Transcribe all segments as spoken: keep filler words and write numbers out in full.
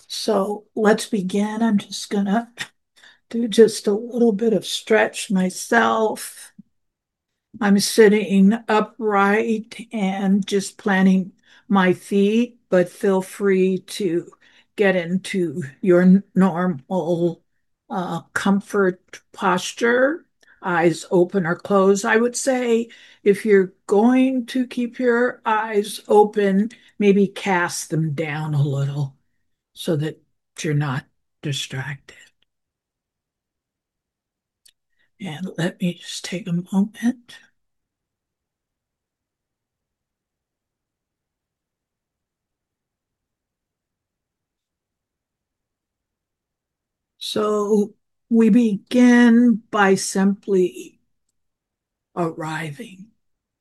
So let's begin. I'm just gonna do just a little bit of stretch myself. I'm sitting upright and just planting my feet, but feel free to get into your normal uh, comfort posture, eyes open or closed. I would say if you're going to keep your eyes open, maybe cast them down a little so that you're not distracted. And let me just take a moment. So we begin by simply arriving.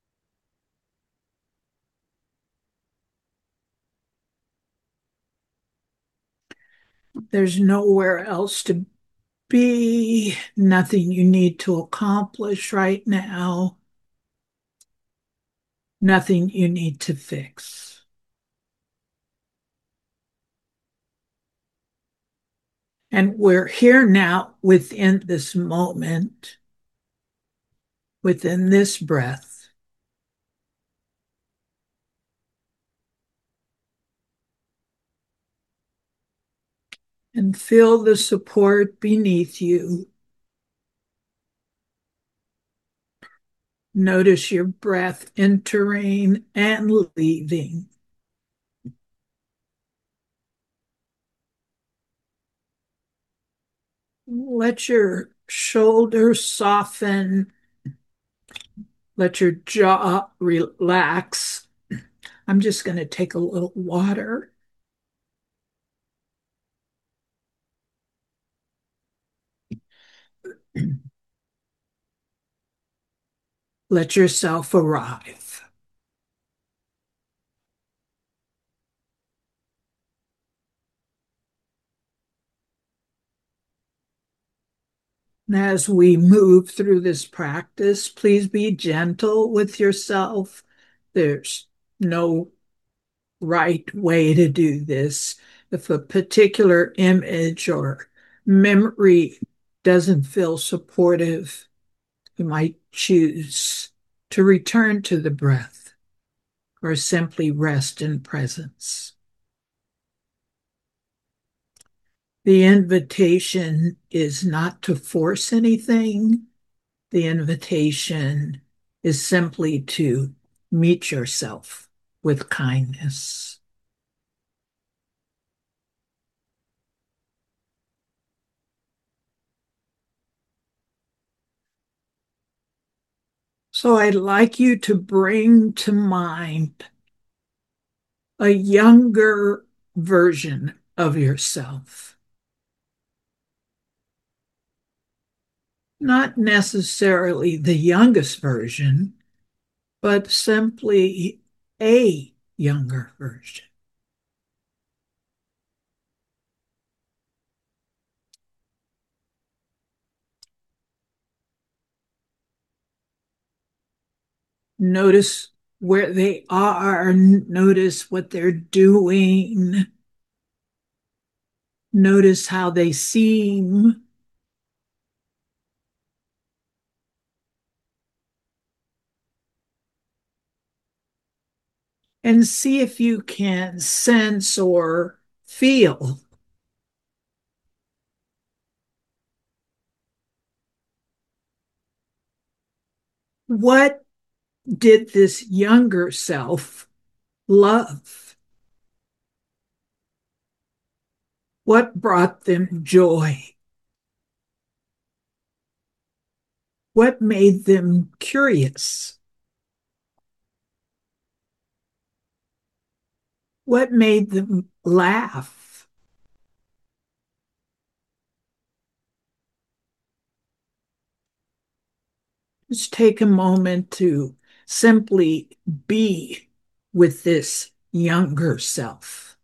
There's nowhere else to be, nothing you need to accomplish right now, nothing you need to fix. And we're here now within this moment, within this breath. And feel the support beneath you. Notice your breath entering and leaving. Let your shoulders soften. Let your jaw relax. I'm just going to take a little water. Let yourself arrive. As we move through this practice, please be gentle with yourself. There's no right way to do this. If a particular image or memory doesn't feel supportive, you might choose to return to the breath or simply rest in presence. The invitation is not to force anything. The invitation is simply to meet yourself with kindness. So I'd like you to bring to mind a younger version of yourself. Not necessarily the youngest version, but simply a younger version. Notice where they are, notice what they're doing, notice how they seem, and see if you can sense or feel what did this younger self love? What brought them joy? What made them curious? What made them laugh? Just take a moment to simply be with this younger self.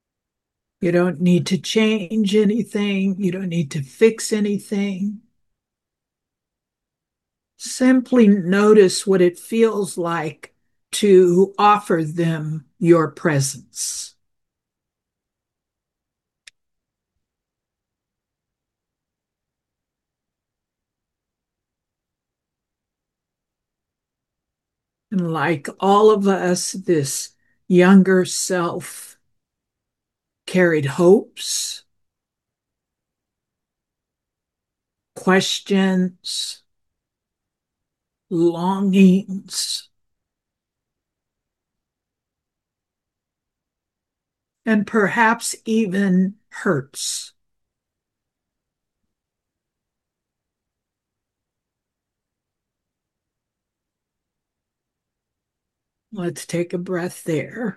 You don't need to change anything. You don't need to fix anything. Simply notice what it feels like to offer them your presence. And like all of us, this younger self carried hopes, questions, longings, and perhaps even hurts. Let's take a breath there.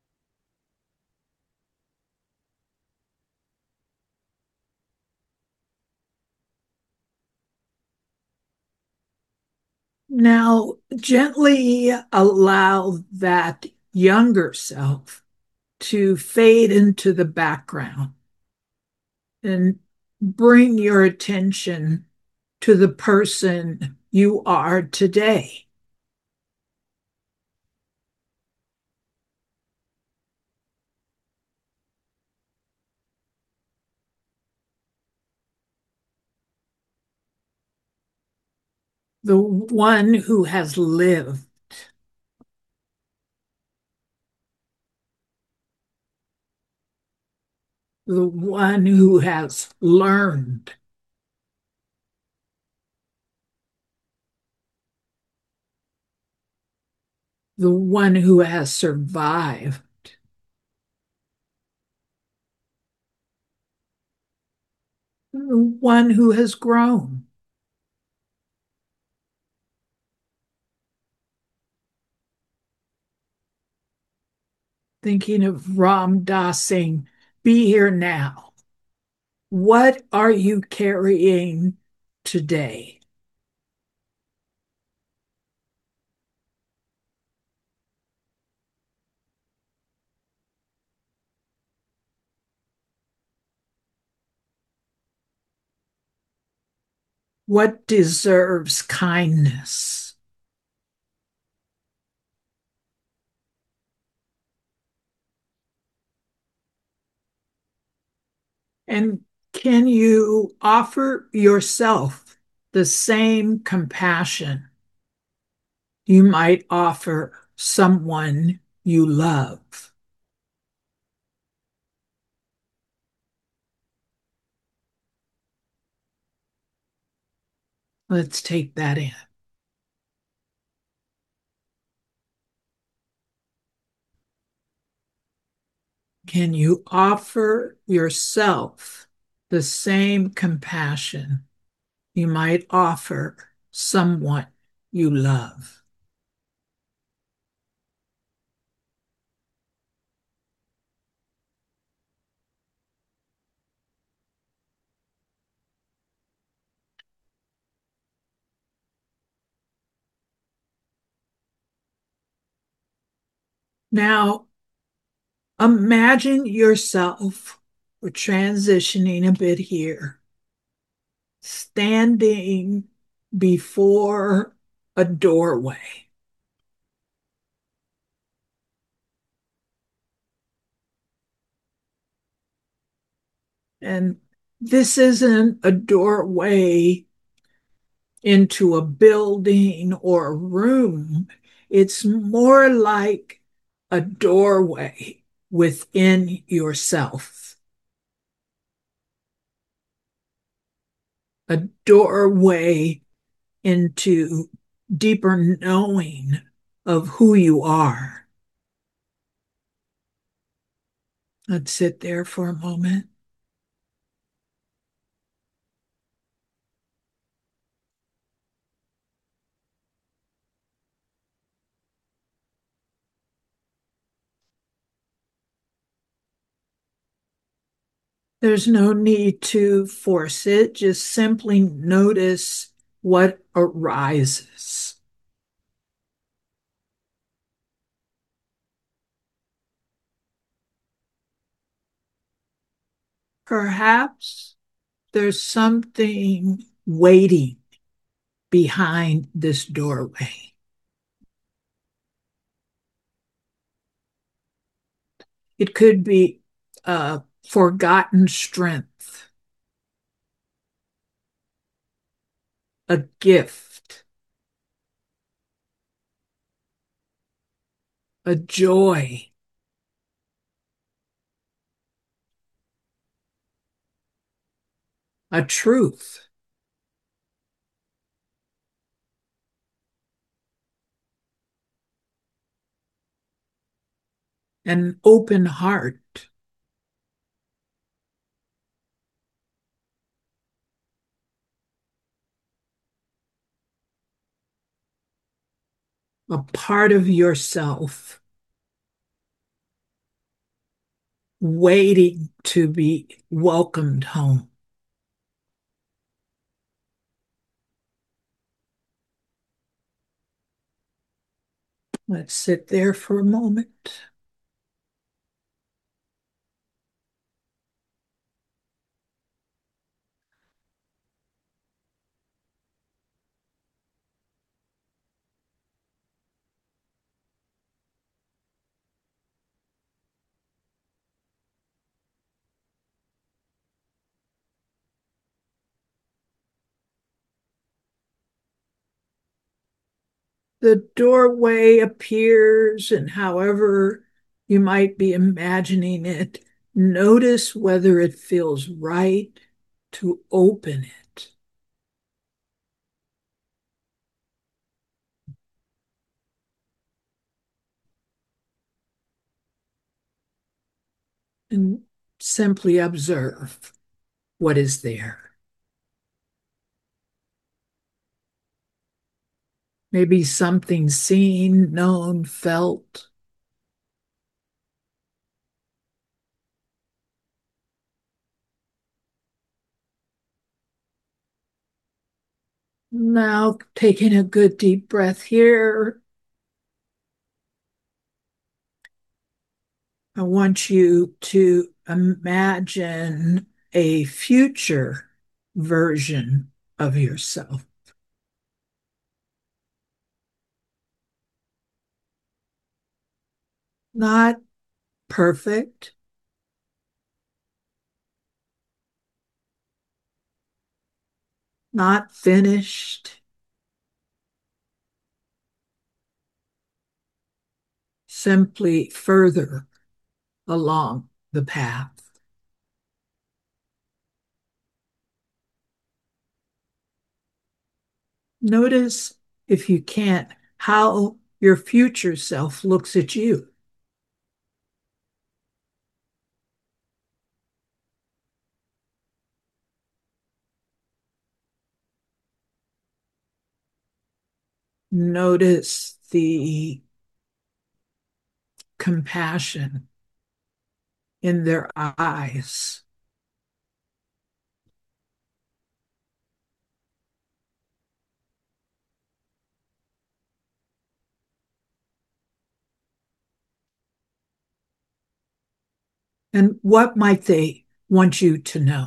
Now, gently allow that younger self to fade into the background and bring your attention to the person you are today. The one who has lived, the one who has learned, the one who has survived, the one who has grown. Thinking of Ram Dass saying, be here now. What are you carrying today? What deserves kindness? And can you offer yourself the same compassion you might offer someone you love? Let's take that in. Can you offer yourself the same compassion you might offer someone you love? Now, imagine yourself, we're transitioning a bit here, standing before a doorway. And this isn't a doorway into a building or a room, it's more like a doorway within yourself, a doorway into deeper knowing of who you are. Let's sit there for a moment. There's no need to force it, just simply notice what arises. Perhaps there's something waiting behind this doorway? It could be a forgotten strength, a gift, a joy, a truth, an open heart, a part of yourself waiting to be welcomed home. Let's sit there for a moment. The doorway appears, and however you might be imagining it, notice whether it feels right to open it. And simply observe what is there. Maybe something seen, known, felt. Now, taking a good deep breath here, I want you to imagine a future version of yourself. Not perfect, not finished, simply further along the path. Notice, if you can't, how your future self looks at you. Notice the compassion in their eyes. And what might they want you to know?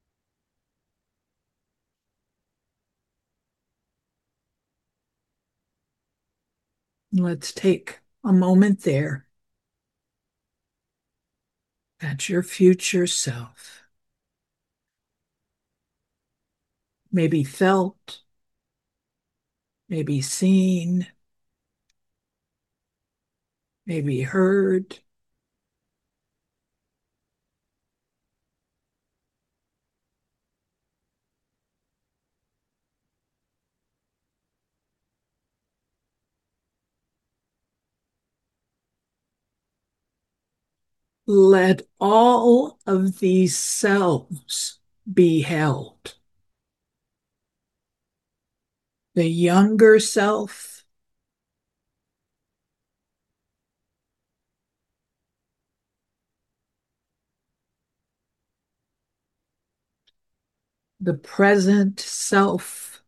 Let's take a moment there at your future self. Maybe felt, maybe seen, maybe heard. Let all of these selves be held. The younger self, the present self,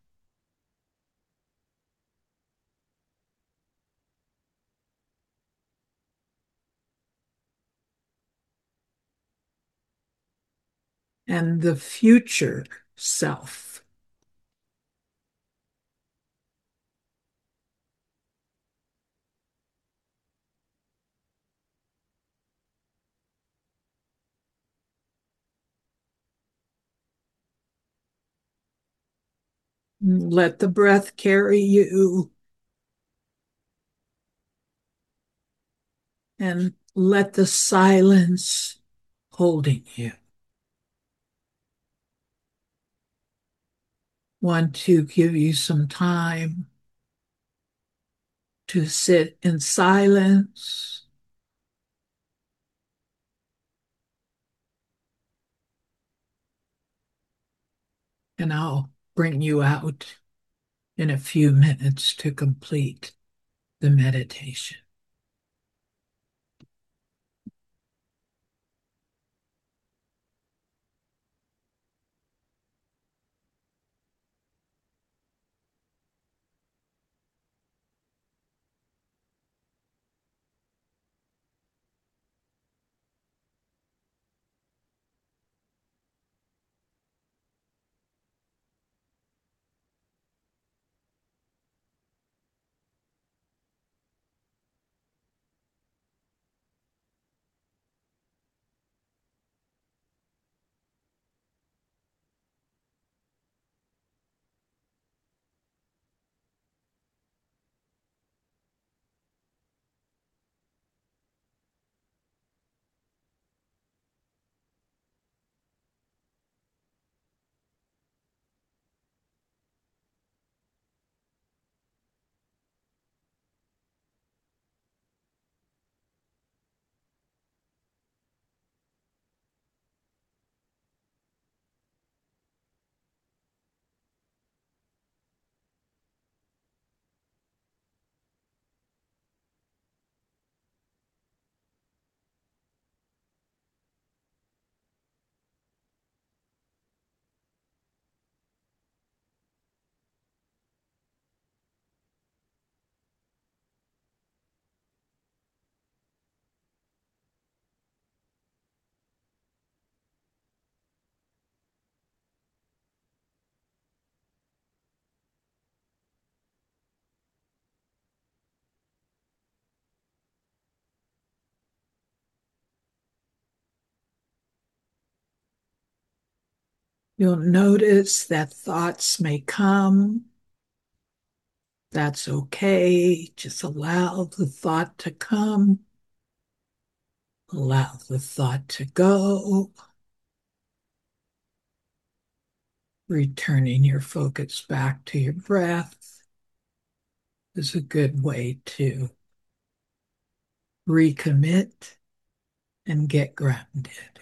and the future self. Let the breath carry you and let the silence holding you. Want to give you some time to sit in silence, and I'll bring you out in a few minutes to complete the meditation. You'll notice that thoughts may come. That's okay. Just allow the thought to come. Allow the thought to go. Returning your focus back to your breath is a good way to recommit and get grounded.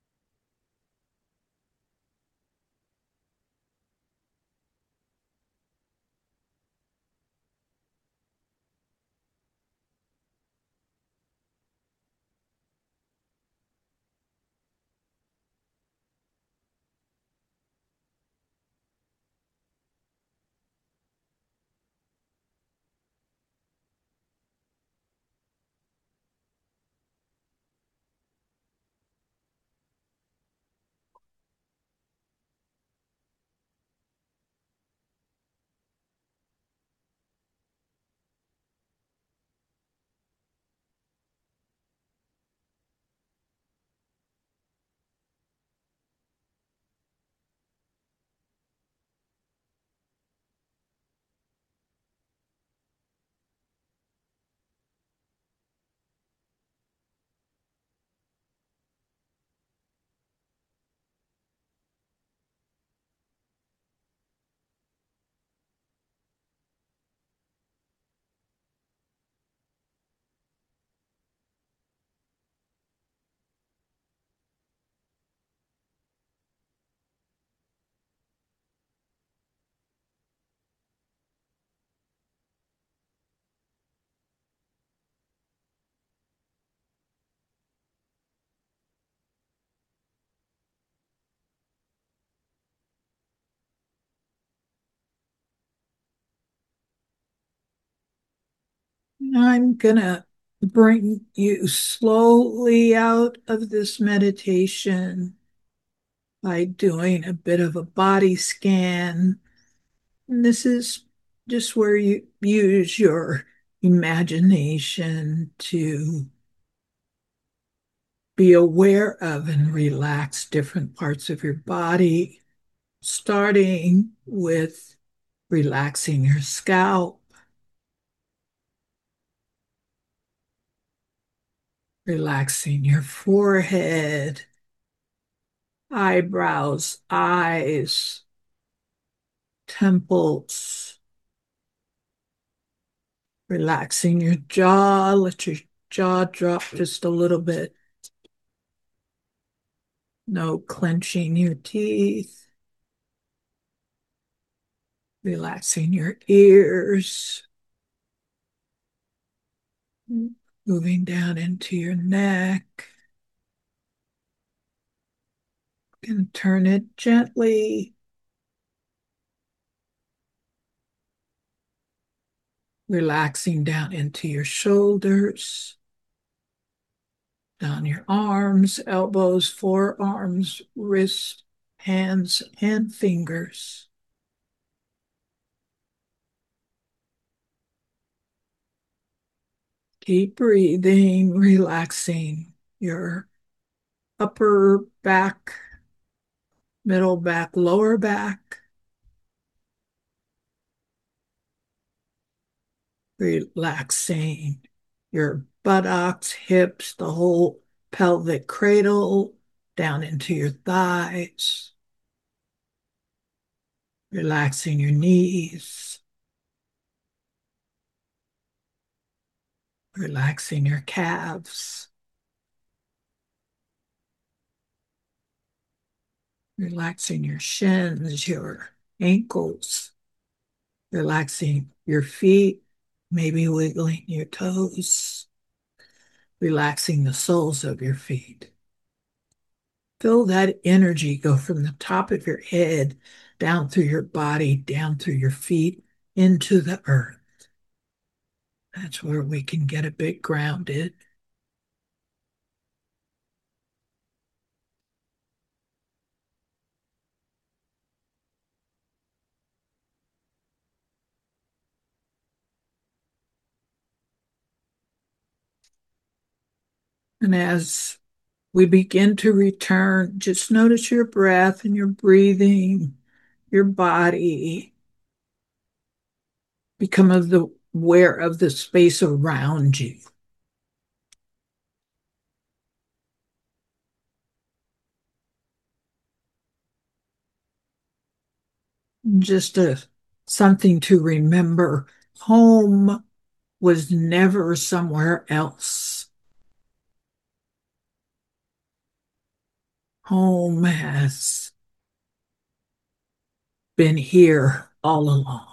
I'm going to bring you slowly out of this meditation by doing a bit of a body scan. And this is just where you use your imagination to be aware of and relax different parts of your body, starting with relaxing your scalp, relaxing your forehead, eyebrows, eyes, temples, relaxing your jaw. Let your jaw drop just a little bit. No clenching your teeth. Relaxing your ears. Moving down into your neck. And turn it gently. Relaxing down into your shoulders. Down your arms, elbows, forearms, wrists, hands, and fingers. Keep breathing, relaxing your upper back, middle back, lower back. Relaxing your buttocks, hips, the whole pelvic cradle, down into your thighs. Relaxing your knees. Relaxing your calves. Relaxing your shins, your ankles. Relaxing your feet, maybe wiggling your toes. Relaxing the soles of your feet. Feel that energy go from the top of your head down through your body, down through your feet, into the earth. That's where we can get a bit grounded. And as we begin to return, just notice your breath and your breathing, your body. Become of the aware of the space around you. Just a something to remember. Home was never somewhere else. Home has been here all along.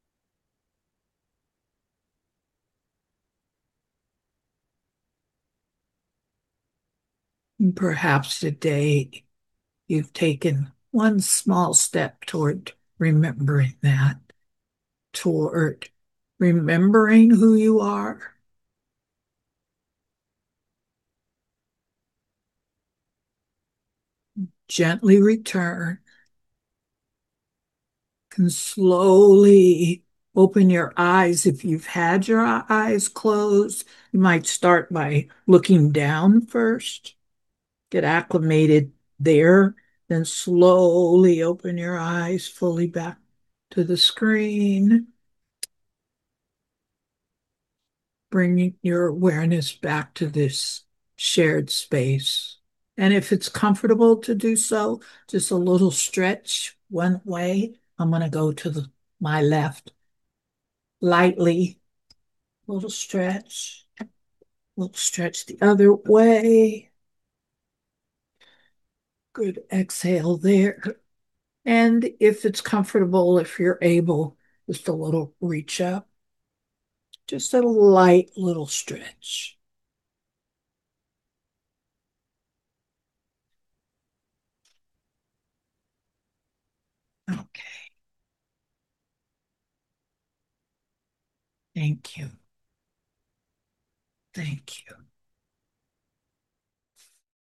And perhaps today you've taken one small step toward remembering that, toward remembering who you are. Gently return. Can slowly open your eyes. If you've had your eyes closed, you might start by looking down first, get acclimated there, then slowly open your eyes fully back to the screen, bringing your awareness back to this shared space. And if it's comfortable to do so, just a little stretch one way. I'm going to go to the, my left lightly, little stretch, little stretch the other way. Good exhale there. And if it's comfortable, if you're able, just a little reach up, just a light little stretch. Okay, thank you. Thank you.